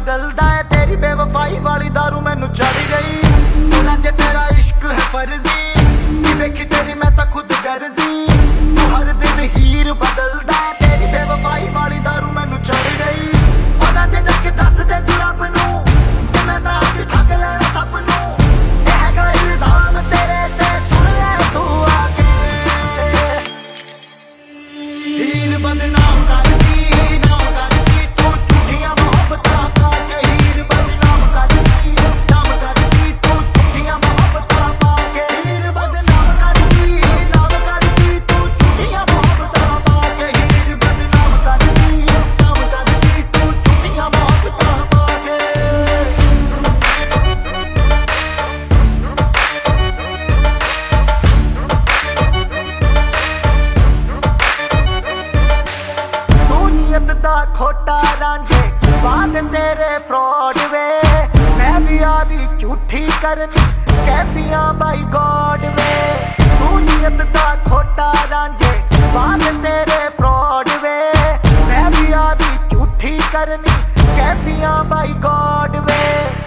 बदलदा है तेरी बेवफाई वाली दारू मैनू चढ़ गई। जे तेरा इश्क है फर्जी देखी तेरी मैं तो खुद गर्जी। तू हर दिन हीर बदलदा है तेरी बेवफाई वाली दारू मैनू चढ़ गई। होना जे जाके दस दे तू रब नू कि मैं तां अज ठग लेना सब नू। ये हैगा इल्जाम तेरे ते सुन ले तू आके। हीर बदनाम करदी नाम करदी तू झूठियां मोहब्बतां पाके। हीर बदनाम करदी नाम करदी तू झूठियां मोहब्बतां पाके। हीर बदनाम करदी नाम करदी तू झूठियां मोहब्बतां पाके। हीर बदनाम करदी नाम करदी तू झूठियां मोहब्बतां पाके। तू नीयत दा खोटा रांझे बात तेरे फ्रॉड वे। मैं भी यारी झूठी करनी कहदियां बाई गॉड वे। तू नीयत दा खोटा रांझे बात तेरे फ्रॉड वे। मैं भी यारी झूठी करनी कहदियां बाई गॉड वे।